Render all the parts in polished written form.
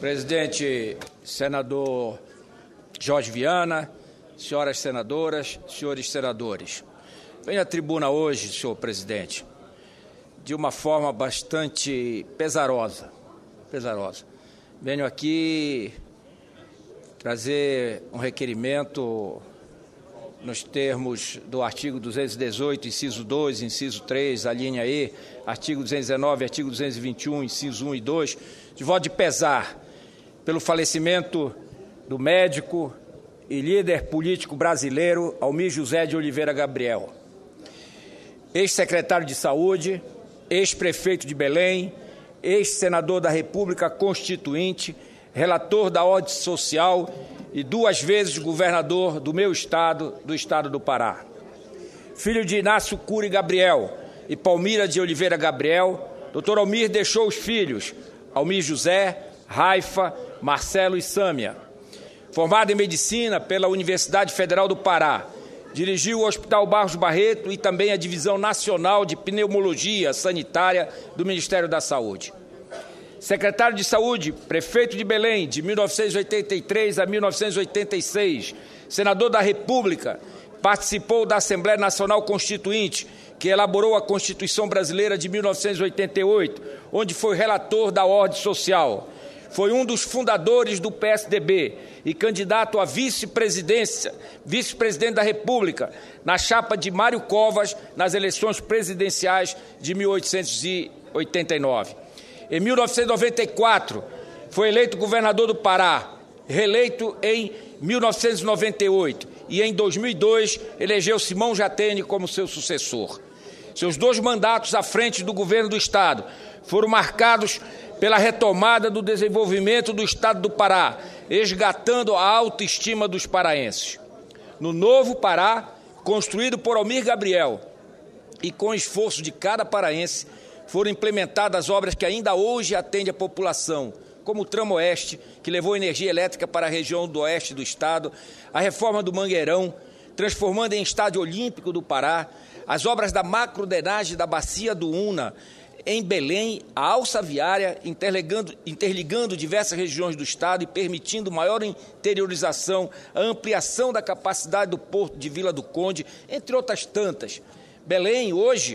Presidente, senador Jorge Viana, senhoras senadoras, senhores senadores. Venho à tribuna hoje, senhor presidente, de uma forma bastante pesarosa. Venho aqui trazer um requerimento nos termos do artigo 218, inciso 2, inciso 3, a linha E, artigo 219, artigo 221, inciso 1 e 2, de voto de pesar pelo falecimento do médico e líder político brasileiro Almir José de Oliveira Gabriel, ex-secretário de Saúde, ex-prefeito de Belém, ex-senador da República Constituinte, relator da Ordem Social e 2 vezes governador do meu estado, do estado do Pará. Filho de Inácio Cury Gabriel e Palmira de Oliveira Gabriel, Dr. Almir deixou os filhos Almir José, Raifa, Marcelo e Sâmia. Formado em Medicina pela Universidade Federal do Pará, dirigiu o Hospital Barros Barreto e também a Divisão Nacional de Pneumologia Sanitária do Ministério da Saúde. Secretário de Saúde, prefeito de Belém, de 1983 a 1986, senador da República, participou da Assembleia Nacional Constituinte, que elaborou a Constituição Brasileira de 1988, onde foi relator da Ordem Social. Foi um dos fundadores do PSDB e candidato a vice-presidente da República, na chapa de Mário Covas, nas eleições presidenciais de 1889. Em 1994, foi eleito governador do Pará, reeleito em 1998 e em 2002 elegeu Simão Jatene como seu sucessor. Seus 2 mandatos à frente do governo do Estado foram marcados pela retomada do desenvolvimento do Estado do Pará, resgatando a autoestima dos paraenses. No novo Pará, construído por Almir Gabriel e com esforço de cada paraense, foram implementadas obras que ainda hoje atendem a população, como o Tramo Oeste, que levou energia elétrica para a região do oeste do estado, a reforma do Mangueirão, transformando em estádio olímpico do Pará, as obras da macrodenagem da bacia do Una, em Belém, a alça viária, interligando diversas regiões do estado e permitindo maior interiorização, a ampliação da capacidade do porto de Vila do Conde, entre outras tantas. Belém, hoje,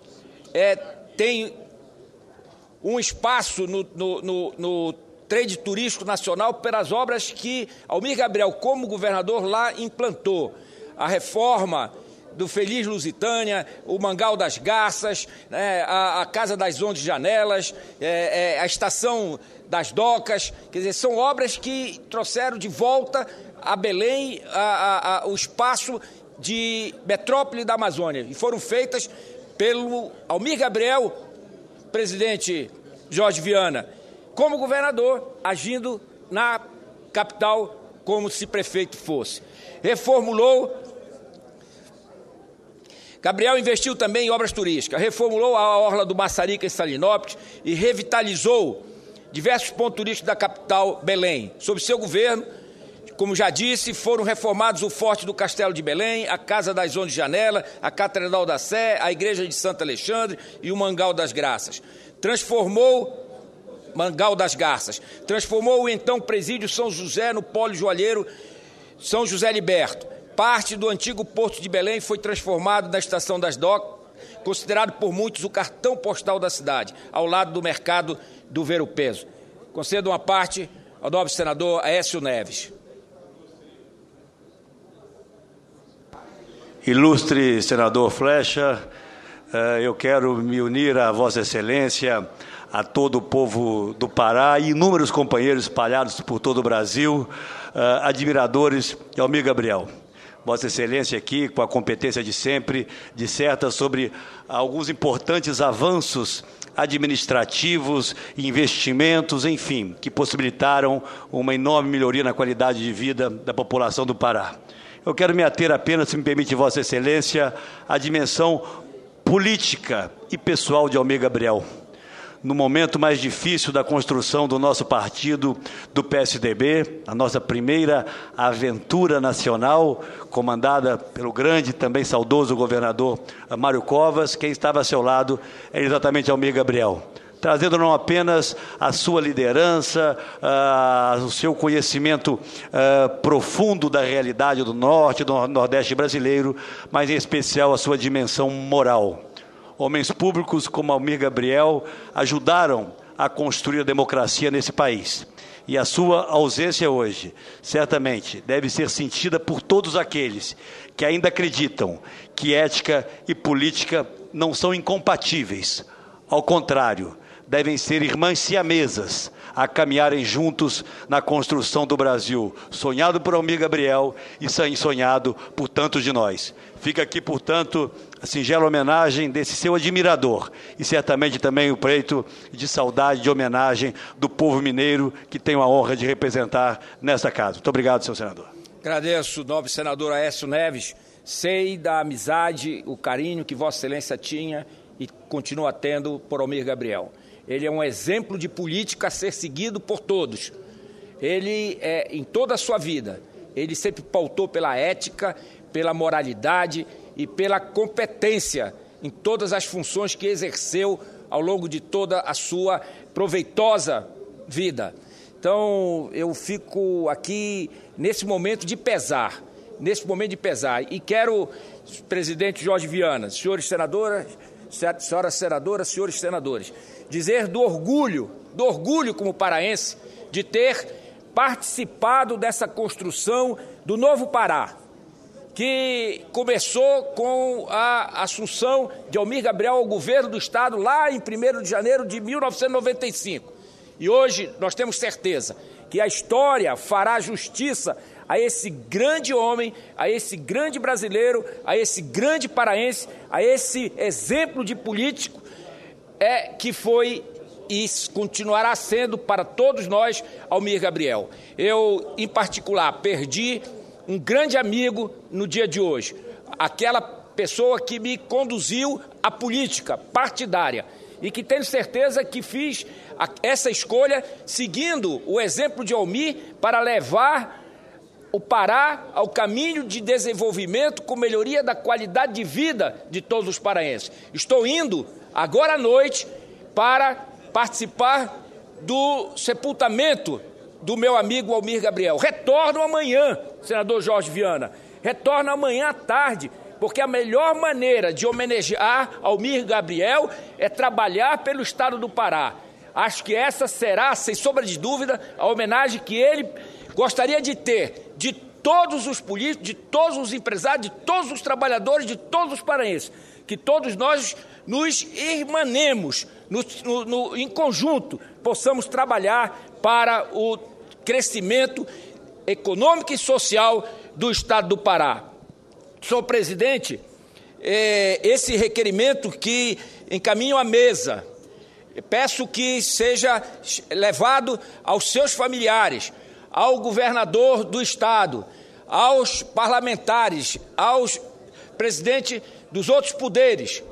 tem um espaço no trade turístico nacional pelas obras que Almir Gabriel, como governador, lá implantou. A reforma do Feliz Lusitânia, o Mangal das Garças, a Casa das 11 Janelas, a Estação das Docas. Quer dizer, são obras que trouxeram de volta a Belém o espaço de metrópole da Amazônia e foram feitas pelo Almir Gabriel, presidente Jorge Viana, como governador, agindo na capital como se prefeito fosse. Gabriel investiu também em obras turísticas, reformulou a orla do Maçarica em Salinópolis e revitalizou diversos pontos turísticos da capital Belém. Sob seu governo, como já disse, foram reformados o Forte do Castelo de Belém, a Casa das 11 Janelas, a Catedral da Sé, a Igreja de Santo Alexandre e o Mangal das Garças. Transformou o então Presídio São José no Polo Joalheiro São José Liberto. Parte do antigo Porto de Belém foi transformado na Estação das Docas, considerado por muitos o cartão postal da cidade, ao lado do mercado do Ver-o-Peso. Concedo uma parte ao nobre senador Aécio Neves. Ilustre senador Flecha, eu quero me unir a Vossa Excelência, a todo o povo do Pará e inúmeros companheiros espalhados por todo o Brasil, admiradores de Almir Gabriel. Vossa Excelência aqui, com a competência de sempre, disserta sobre alguns importantes avanços administrativos, investimentos, enfim, que possibilitaram uma enorme melhoria na qualidade de vida da população do Pará. Eu quero me ater apenas, se me permite Vossa Excelência, à dimensão política e pessoal de Almir Gabriel. No momento mais difícil da construção do nosso partido, do PSDB, a nossa primeira aventura nacional, comandada pelo grande, também saudoso governador Mário Covas, quem estava a seu lado é exatamente Almir Gabriel. trazendo não apenas a sua liderança, o seu conhecimento profundo da realidade do Norte, do Nordeste brasileiro, mas em especial a sua dimensão moral. Homens públicos como Almir Gabriel ajudaram a construir a democracia nesse país. E a sua ausência hoje, certamente, deve ser sentida por todos aqueles que ainda acreditam que ética e política não são incompatíveis. Ao contrário, devem ser irmãs siamesas a caminharem juntos na construção do Brasil, sonhado por Almir Gabriel e sonhado por tantos de nós. Fica aqui, portanto, a singela homenagem desse seu admirador e certamente também o pleito de saudade, de homenagem do povo mineiro que tenho a honra de representar nesta casa. Muito obrigado, senhor senador. Agradeço, nobre senador Aécio Neves. Sei da amizade, o carinho que Vossa Excelência tinha e continua tendo por Almir Gabriel. Ele é um exemplo de política a ser seguido por todos. Ele, em toda a sua vida, ele sempre pautou pela ética, pela moralidade e pela competência em todas as funções que exerceu ao longo de toda a sua proveitosa vida. Então, eu fico aqui nesse momento de pesar, e quero, presidente Jorge Viana, senhoras senadoras, senhores senadores, dizer do orgulho como paraense de ter participado dessa construção do Novo Pará, que começou com a assunção de Almir Gabriel ao governo do Estado lá em 1º de janeiro de 1995. E hoje nós temos certeza que a história fará justiça a esse grande homem, a esse grande brasileiro, a esse grande paraense, a esse exemplo de político que foi e continuará sendo para todos nós Almir Gabriel. Eu, em particular, perdi um grande amigo no dia de hoje, aquela pessoa que me conduziu à política partidária e que tenho certeza que fiz essa escolha seguindo o exemplo de Almir para levar o Pará ao caminho de desenvolvimento com melhoria da qualidade de vida de todos os paraenses. Estou indo agora à noite para participar do sepultamento do meu amigo Almir Gabriel. Retorno amanhã, senador Jorge Viana, retorno amanhã à tarde, porque a melhor maneira de homenagear Almir Gabriel é trabalhar pelo Estado do Pará. Acho que essa será, sem sombra de dúvida, a homenagem que ele gostaria de ter de todos os políticos, de todos os empresários, de todos os trabalhadores, de todos os paraenses. Que todos nós nos irmanemos, em conjunto, possamos trabalhar para o crescimento econômico e social do Estado do Pará. Senhor presidente, esse requerimento que encaminho à mesa, peço que seja levado aos seus familiares, ao governador do Estado, aos parlamentares, aos presidentes dos outros poderes,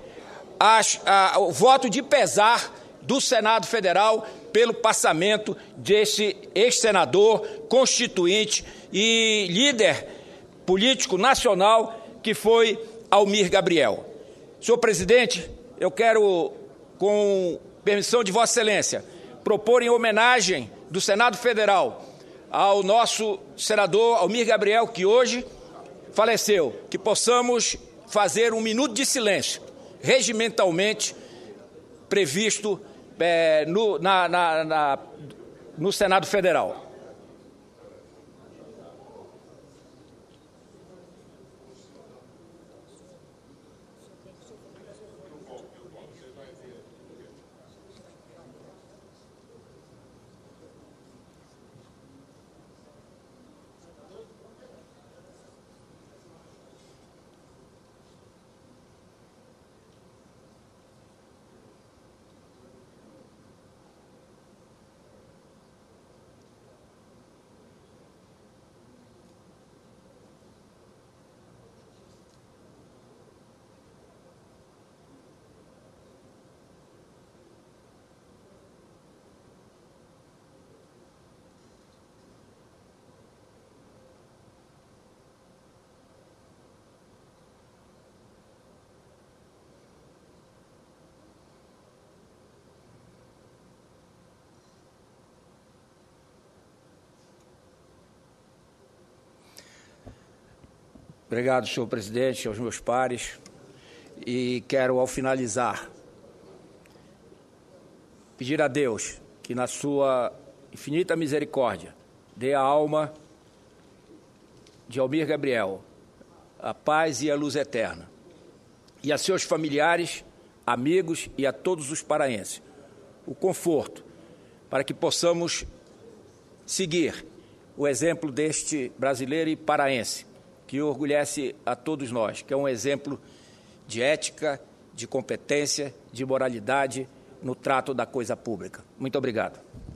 o voto de pesar do Senado Federal pelo passamento desse ex-senador, constituinte e líder político nacional que foi Almir Gabriel. Senhor presidente, eu quero, com permissão de Vossa Excelência, propor em homenagem do Senado Federal ao nosso senador Almir Gabriel, que hoje faleceu, que possamos fazer um minuto de silêncio, regimentalmente previsto no Senado Federal. Obrigado, senhor presidente, aos meus pares. E quero, ao finalizar, pedir a Deus que, na sua infinita misericórdia, dê à alma de Almir Gabriel a paz e a luz eterna, e a seus familiares, amigos e a todos os paraenses o conforto para que possamos seguir o exemplo deste brasileiro e paraense, que orgulhece a todos nós, que é um exemplo de ética, de competência, de moralidade no trato da coisa pública. Muito obrigado.